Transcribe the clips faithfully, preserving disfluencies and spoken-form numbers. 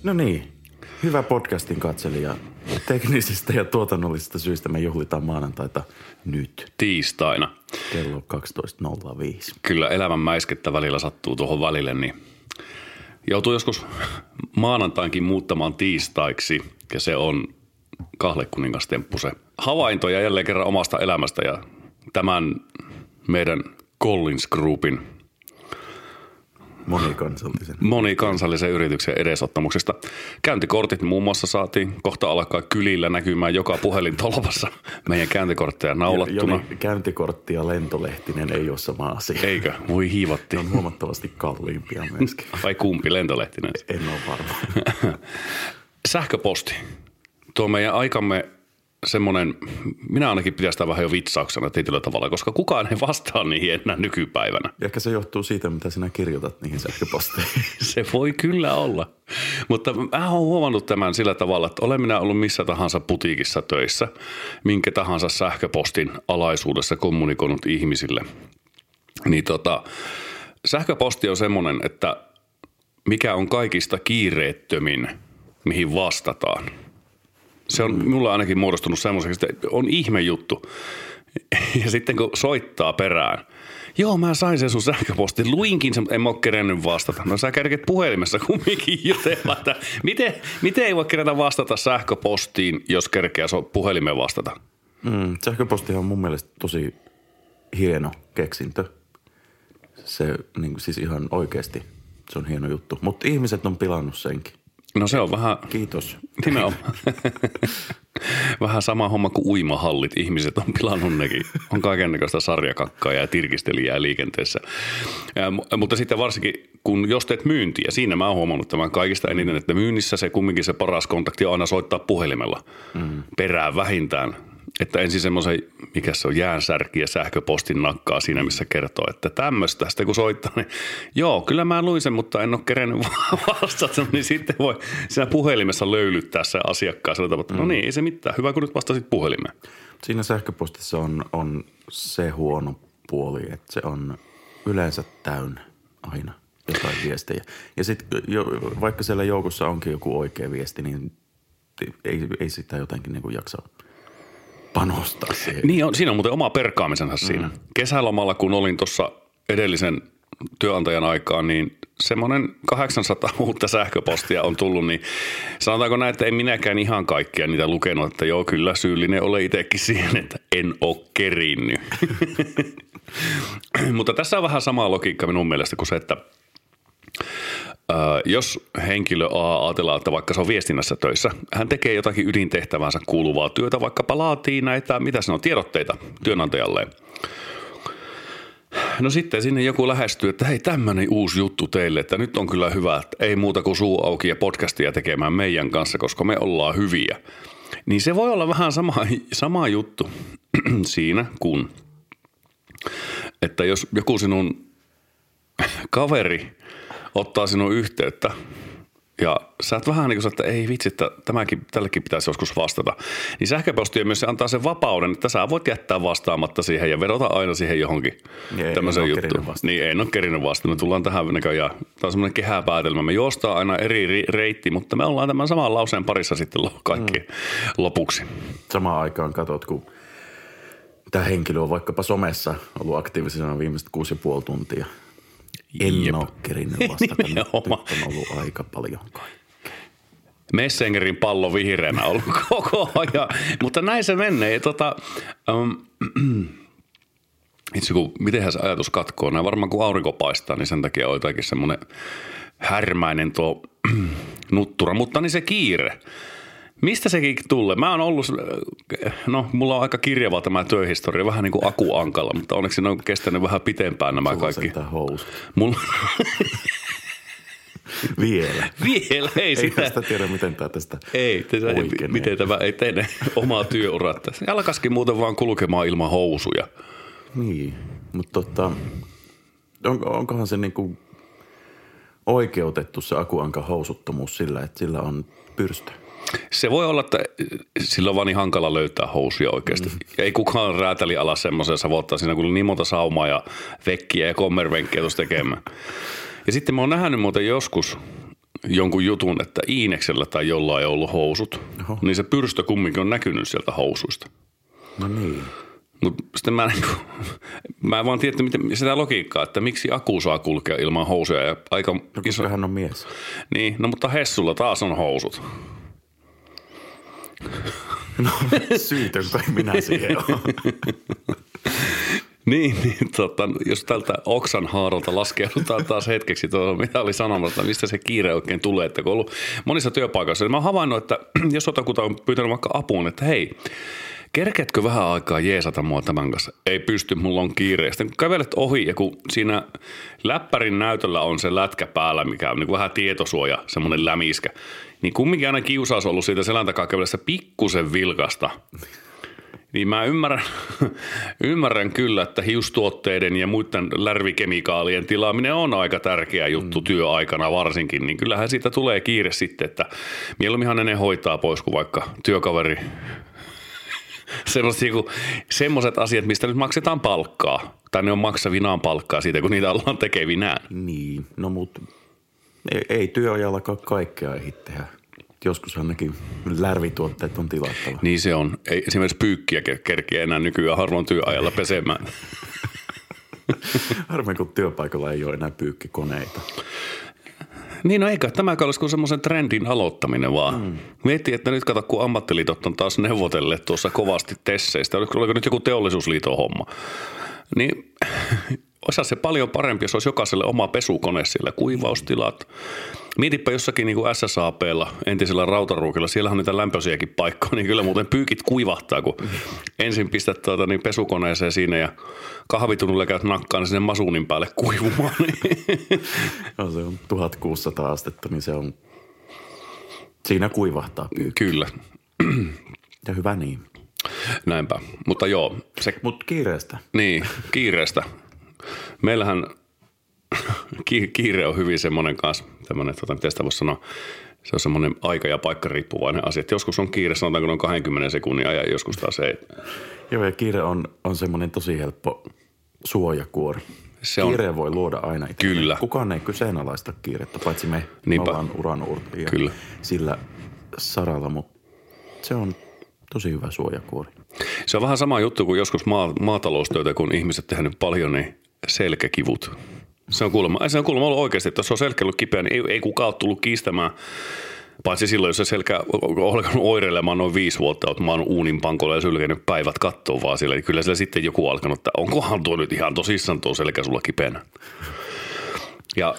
No niin, hyvä podcastin katselija. Teknisistä ja tuotannollisista syistä me juhlitaan maanantaita nyt. Tiistaina. Kello kaksitoista nolla viisi. Kyllä elämän mäiskettä välillä sattuu tuohon välille, niin joutuu joskus maanantainkin muuttamaan tiistaiksi, ja se on kahlekuningas-temppu se havainto ja jälleen kerran omasta elämästä ja tämän meidän Collins Groupin monikansallisen. monikansallisen yrityksen edesottamuksesta. Käyntikortit muun muassa saatiin kohta alkaa kylillä näkymään joka puhelintolvassa meidän käyntikortteja naulattuna. Jo, jo, käyntikortti ja lentolehtinen ei ole sama asia. Eikö? Voi hiivatti. Ne on huomattavasti kalliimpia myöskin. Vai kumpi, lentolehtinen? En ole varma. Sähköposti. Tuo meidän aikamme semmoinen, minä ainakin pidän sitä vähän jo vitsauksena tietyllä tavalla, koska kukaan ei vastaa niihin enää nykypäivänä. Ehkä se johtuu siitä, mitä sinä kirjoitat niihin sähköposteihin. Se voi kyllä olla. Mutta mä oon huomannut tämän sillä tavalla, että olen minä ollut missä tahansa putiikissa töissä, minkä tahansa sähköpostin alaisuudessa kommunikoinut ihmisille. Niin tota, sähköposti on semmoinen, että mikä on kaikista kiireettömin, mihin vastataan. Se on mulle ainakin muodostunut semmoiseksi, että on ihme juttu. Ja sitten kun soittaa perään, joo mä sain sen sun sähköpostin, luinkin sen, en mä ole kerennyt vastata. No sä kerket puhelimessa kumminkin jutella, että miten, miten ei voi kerätä vastata sähköpostiin, jos kerkeä puhelimeen vastata? Mm, sähköpostihan on mun mielestä tosi hieno keksintö. Se niin siis ihan oikeasti, se on hieno juttu. Mutta ihmiset on pilannut senkin. No se on vähän... Kiitos. Nimenomaan. Vähän sama homma kuin uimahallit. Ihmiset on pilannut nekin. On kaikennäköistä sarjakakkaa ja tirkistelijää liikenteessä. Ja, mutta sitten varsinkin, kun jos teet myyntiä, siinä mä oon huomannut tämän kaikista eniten, että myynnissä se kumminkin se paras kontakti on aina soittaa puhelimella. Mm. Perään vähintään. Että ensin semmoisen, mikä se on, jäänsärki ja sähköpostin nakkaa siinä, missä kertoo, että tämmöistä. Sitten kun soittaa, niin joo, kyllä mä luin sen, mutta en ole kerennyt vastata. Niin sitten voi siinä puhelimessa löylyttää se asiakkaan sillä tavalla, että no niin, ei se mitään. Hyvä, kun nyt vastasit puhelimeen. Siinä sähköpostissa on, on se huono puoli, että se on yleensä täynnä aina jotain viestejä. Ja sitten vaikka siellä joukossa onkin joku oikea viesti, niin ei, ei sitä jotenkin niin kuin jaksa panostaa siihen. Niin on, siinä on muuten oma perkaamisensa siinä. Mm. Kesälomalla, kun olin tuossa edellisen työnantajan aikaan, niin semmoinen kahdeksansataa uutta sähköpostia on tullut, niin sanotaanko näin, että en minäkään ihan kaikkia niitä lukenut, että joo, kyllä syyllinen ole itsekin siihen, että en ole kerinnyt. Mutta tässä on vähän sama logiikka minun mielestä kuin se, että Äh, jos henkilö A ajatellaan, että vaikka se on viestinnässä töissä, hän tekee jotakin ydintehtävänsä kuuluvaa työtä, vaikkapa laatii näitä, mitä se on, tiedotteita työnantajalleen. No sitten sinne joku lähestyy, että hei, tämmöinen uusi juttu teille, että nyt on kyllä hyvä, että ei muuta kuin suu auki ja podcastia tekemään meidän kanssa, koska me ollaan hyviä. Niin se voi olla vähän sama, sama juttu siinä, kun että jos joku sinun kaveri ottaa sinun yhteyttä ja sä et vähän niin kuin että ei vitsi, että tämäkin, tällekin pitäisi joskus vastata. Niin sähköposti myös se antaa sen vapauden, että sä voit jättää vastaamatta siihen ja vedota aina siihen johonkin niin, tämmöiseen juttuun. Niin en ole kerinyt vasta. Me tullaan tähän näköjään. Tämä on semmoinen kehäpäätelmä. Me juostaan aina eri reitti, mutta me ollaan tämän saman lauseen parissa sitten kaikki mm. lopuksi. Samaan aikaan katsot, kun tämä henkilö on vaikkapa somessa ollut aktiivisena viimeiset kuusi ja puoli tuntia. En Jep. ole kerinyt vastata. Nyt on ollut aika paljon kaikkea. Messengerin pallo vihreänä ollut koko ajan. Mutta näin se menee. Tota, um, itse kun, mitenhän se ajatus katkoo? Näin varmaan kun aurinko paistaa, niin sen takia on jotakin semmoinen härmäinen tuo nuttura. Mutta niin se kiire. Mistä sekin tulee? Mä oon ollut, no mulla on aika kirjava tämä työhistoria, vähän niin kuin akuankalla, mutta onneksi ne on kestänyt vähän pitempään nämä Sulla kaikki. Sulla housut. Mulla... Vielä. Vielä, ei, ei sitä. Ei tästä tiedä, miten tämä tästä Ei, tätä, miten tämä ei tee omaa työuraa. Alkaisikin muuten vaan kulkemaan ilman housuja. Niin, mutta tota, on, onkohan se niinku oikeutettu se akuankan housuttomuus sillä, että sillä on pyrstö? Se voi olla, että sillä on vaan niin hankala löytää housuja oikeasti. Mm. Ei kukaan räätäli ala semmoisen savottaa siinä, kun niin monta saumaa ja vekkiä ja kommervenkkiä tuossa tekemään. Ja sitten mä oon nähnyt muuten joskus jonkun jutun, että Iineksellä tai jollain ei ollut housut, Oho. niin se pyrstö kumminkin on näkynyt sieltä housuista. No niin. Mutta sitten mä, niin kuin, mä en vaan tiedä miten, sitä logiikkaa, että miksi Aku saa kulkea ilman housuja. Ja aika no iso... hän on mies. Niin, no mutta Hessulla taas on housut. No syytön kai minä siihen on. Niin, niin tota, jos tältä oksan haaralta laskeudutaan taas hetkeksi tuohon, mitä oli sanomassa, mistä se kiire oikein tulee, että kun on ollut monissa työpaikoissa, niin mä oon havainnut, että jos jotakuta on pyytänyt vaikka apuun, että hei, kerkeätkö vähän aikaa jeesata mua tämän kanssa? Ei pysty, mulla on kiire. Sitten kun kävelet ohi ja kun siinä läppärin näytöllä on se lätkä päällä, mikä on niin kuin vähän tietosuoja, semmoinen lämiskä, niin kumminkin aina kiusaus on ollut siitä selän takaa kävellessä pikkusen vilkasta. Niin mä ymmärrän, ymmärrän kyllä, että hiustuotteiden ja muiden lärvikemikaalien tilaaminen on aika tärkeä juttu mm. työaikana varsinkin. Niin kyllähän siitä tulee kiire sitten, että mieluumminhan ne hoitaa pois kuin vaikka työkaveri. Semmoiset asiat, mistä nyt maksetaan palkkaa. Tai ne on maksavinaan palkkaa siitä, kun niitä ollaan tekevinään. Niin, no mutta ei, ei työajallakaan kaikkea ehdi tehdä. Joskus ainakin lärvituotteet on tilattava. Niin se on. Ei esimerkiksi pyykkiä kerkeä enää nykyään harvoin työajalla pesemään. Harvoin kun työpaikalla ei ole enää pyykkikoneita. Niin no eikä tämä olisi kuin semmoisen trendin aloittaminen vaan. Mm. Miettii, että nyt kato kun ammattiliitot on taas neuvotelleet tuossa kovasti tesseistä. Oliko, oliko nyt joku teollisuusliiton homma? Niin olisi se paljon parempi, jos olisi jokaiselle oma pesukone siellä, kuivaustilat. Mietipä jossakin niin kuin S S A P:llä, entisellä rautaruukilla, siellä on niitä lämpöisiäkin paikkoja, niin kyllä muuten pyykit kuivahtaa, kun ensin pistät tuota, niin pesukoneeseen siinä ja kahvitunnulle käyt nakkaan sinne masuunin päälle kuivumaan. No, se on tuhatkuusisataa astetta, niin se on, siinä kuivahtaa pyykki. Kyllä. Ja hyvä niin. Näinpä, mutta joo. Se... Mutta kiireestä. Niin, kiireestä. Meillähän kiire on hyvin semmoinen kanssa, tämmöinen, tota, miten sitä voisi sanoa, se on semmoinen aika- ja paikkariippuvainen asia. Että joskus on kiire, sanotaanko noin kaksikymmentä sekunnin ajan, joskus taas ei. Joo, ja kiire on, on semmoinen tosi helppo suojakuori. Se on, kiireen voi luoda aina itse. Kyllä. Kukaan ei kyseenalaista kiirettä, paitsi me Niinpä. ollaan uranuurtia Kyllä. sillä saralla, mutta se on tosi hyvä suojakuori. Se on vähän sama juttu kuin joskus maa, maataloustöitä, kun ihmiset tehnyt paljon, niin selkäkivut. Se on kuulemma, se on kuulemma ollut oikeasti, että jos on selkä ollut kipeä, niin ei, ei kukaan ole tullut kiistämään. Paitsi silloin, jos se selkä on alkanut oireilemaan noin viisi vuotta, että mä oon uunin pankolla ja sylkenyt päivät kattoon vaan sille. Niin kyllä siellä sitten joku on alkanut, että onkohan tuo nyt ihan tosissaan tuo selkä sulla kipeänä. Ja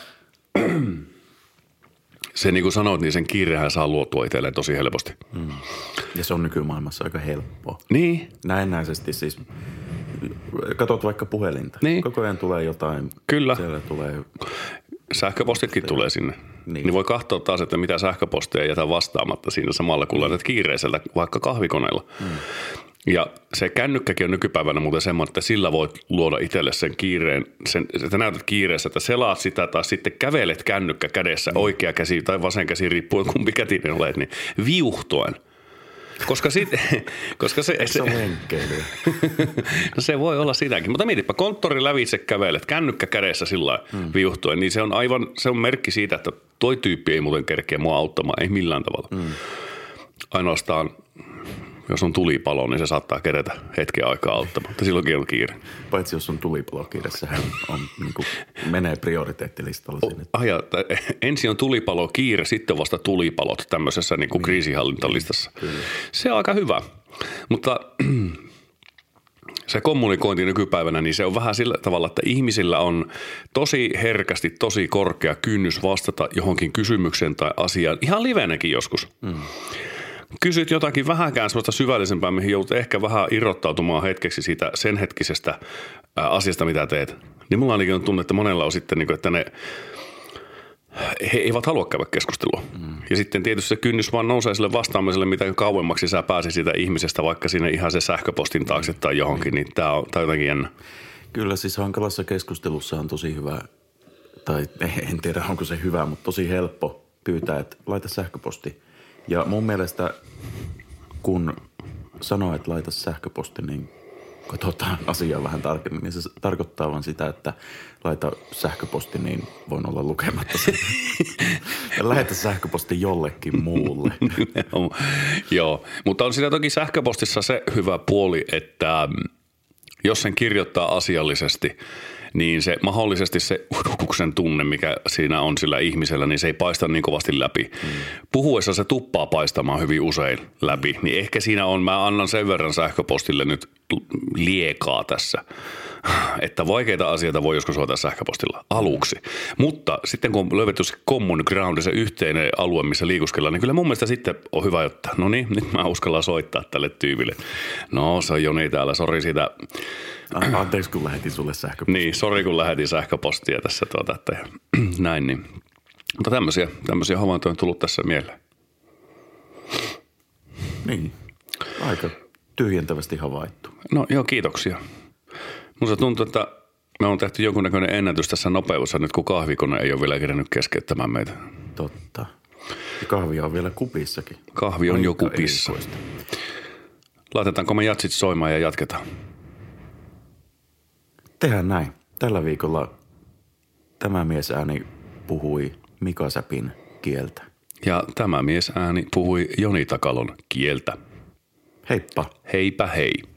se niin kuin sanoit, niin sen kiirehän saa luotua itselleen tosi helposti. Mm. Ja se on nykymaailmassa aika helppoa. Niin. Näennäisesti siis. Katot vaikka puhelinta. Niin. Koko ajan tulee jotain. Kyllä. Siellä tulee. Sähköpostitkin Posteja. tulee sinne. Niin. niin voi katsoa taas, että mitä sähköposteja jätä vastaamatta siinä samalla, kun laitat kiireiseltä vaikka kahvikoneella. Mm. Ja se kännykkäkin on nykypäivänä muuten semmoinen, että sillä voit luoda itselle sen kiireen, sen, että näytät kiireessä, että selaat sitä tai sitten kävelet kännykkä kädessä, mm. oikea käsi tai vasen käsi, riippuen kumpi kätinen olet, niin viuhtoen. Koska, sit, koska se, se on lenkkeilyä. No se voi olla sitäkin, mutta mietipä, konttori lävitse kävelet, kännykkä kädessä sillä mm. viuhtuen, niin se on aivan, se on merkki siitä, että toi tyyppi ei muuten kerkeä mua auttamaan, ei millään tavalla. Mm. Ainoastaan, jos on tulipalo, niin se saattaa kerätä hetken aikaa auttamaan, mutta silloinkin on kiire. Paitsi jos on tulipalokiire, sehän on, niin kuin, menee prioriteettilistalle sinne. Aja, ensin on tulipalo kiire, sitten vasta tulipalot tämmöisessä niin kuin niin. kriisinhallintalistassa. Kyllä. Se on aika hyvä, mutta se kommunikointi nykypäivänä, niin se on vähän sillä tavalla, että ihmisillä on tosi herkästi, tosi korkea kynnys vastata johonkin kysymykseen tai asiaan, ihan livenäkin joskus. Mm. Kysyt jotakin vähänkään sellaista syvällisempää, mihin joudut ehkä vähän irrottautumaan hetkeksi siitä sen hetkisestä asiasta, mitä teet. Niin mulla ainakin on tunne, että monella on sitten, että ne he eivät halua käydä keskustelua. Mm. Ja sitten tietysti se kynnys vaan nousee sille vastaamiselle, mitä kauemmaksi sä pääsi siitä ihmisestä, vaikka sinne ihan se sähköpostin taakse tai johonkin, niin tää on, tää on jotenkin jännä. Kyllä siis hankalassa keskustelussa on tosi hyvä, tai en tiedä onko se hyvä, mutta tosi helppo pyytää, että laita sähköposti. Ja mun mielestä, kun sanoo, että laita sähköposti, niin katsotaan asiaa vähän tarkemmin, niin se tarkoittaa vaan sitä, että laita sähköposti, niin voin olla lukematta sen. Ja lähetä sähköposti jollekin muulle. Joo, mutta on siinä toki sähköpostissa se hyvä puoli, että jos sen kirjoittaa asiallisesti, niin se mahdollisesti se uhkuksen tunne, mikä siinä on sillä ihmisellä, niin se ei paista niin kovasti läpi. Mm. Puhuessa se tuppaa paistamaan hyvin usein läpi, niin ehkä siinä on, mä annan sen verran sähköpostille nyt liekaa tässä, että vaikeita asioita voi joskus hoitaa sähköpostilla aluksi. Mutta sitten kun on löydetty se common ground, se yhteinen alue, missä liikuskellaan, niin kyllä mun mielestä sitten on hyvä, että no niin, nyt mä uskallan soittaa tälle tyypille. No se on Joni täällä, sori siitä. Anteeksi, kun lähetin sulle sähköpostia. Niin, sori kun lähetin sähköpostia tässä tuota, että näin niin. Mutta tämmöisiä, tämmöisiä havaintoja on tullut tässä mieleen. Niin, aika tyhjentävästi havaittu. No joo, kiitoksia. Musta tuntuu, että me on tehty jonkunnäköinen ennätys tässä nopeudessa nyt, kun kahvikone ei ole vielä kerännyt keskeyttämään meitä. Totta. Ja kahvia on vielä kupissakin. Kahvi on aika jo kupissa. Erikoista. Laitetaanko me jatsit soimaan ja jatketaan? Tehdään näin. Tällä viikolla tämä miesääni puhui Mika Säpin kieltä. Ja tämä miesääni puhui Joni Takalon kieltä. Heippa. Heipä hei.